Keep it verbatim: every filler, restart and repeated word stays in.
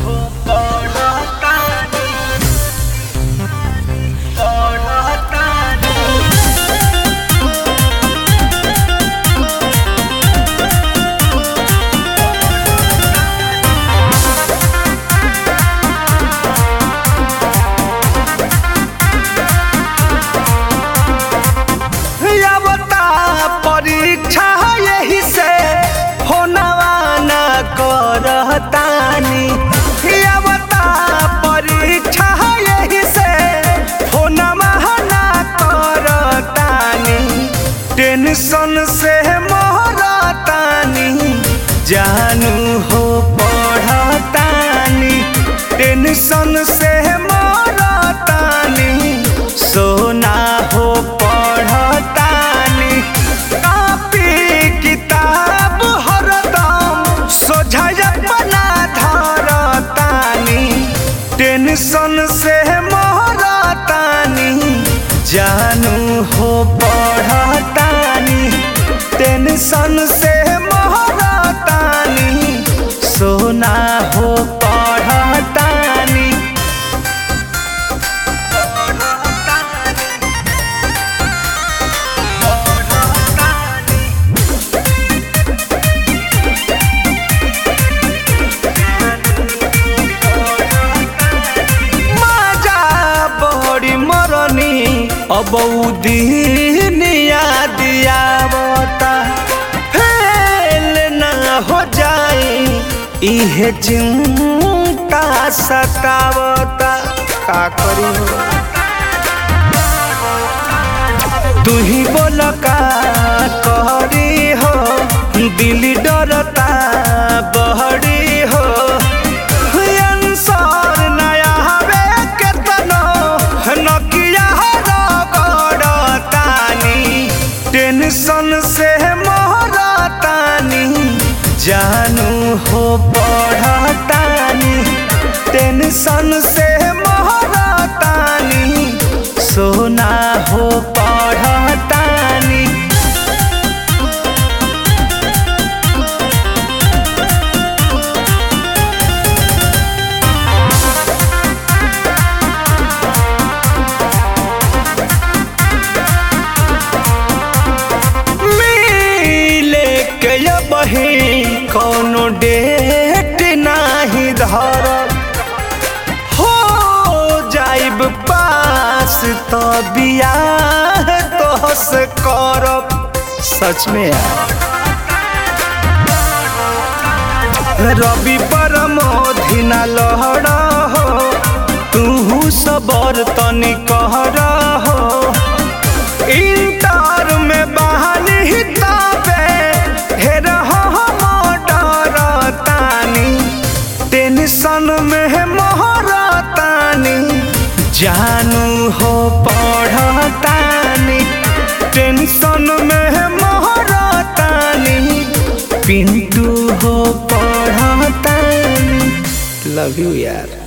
परीक्षा यही से होनवा न करतानी बता परीक्षा यही से होनवा न करतानी टेंशन से मोहरतानी जानू हो पढ़तानी टेंशन से मोहरतानी सोना हो पढ़तानी कापी किताब हरदम सोझा बना धरतानी टेंशन से मोहरतानी जानू हो पढ़तानी टेंशन से मोहरतानी सोना हो पढ़तानी अब दिन याद आवता फेल न हो जाए इहे चिंता सतावता का करी हो तू ही बोल का करी हो दिल डरता बहरी हो टेंशन से मोहरतानी जानू हो पढ़तानी टेंशन से मोहरतानी सोना हो पढ़तानी कौनो डेट नाही धर हो जाइब पास तो बियाह तो से करब सच में रवि परमोधि न लहड़ हो तू सबर तनी कहर हो इंटर में बहानी तबे हेर टेंशन में मोहरतानी जानू हो पढ़तानी टेंशन में मोहरतानी पिंटू हो पढ़तानी लव यू यार।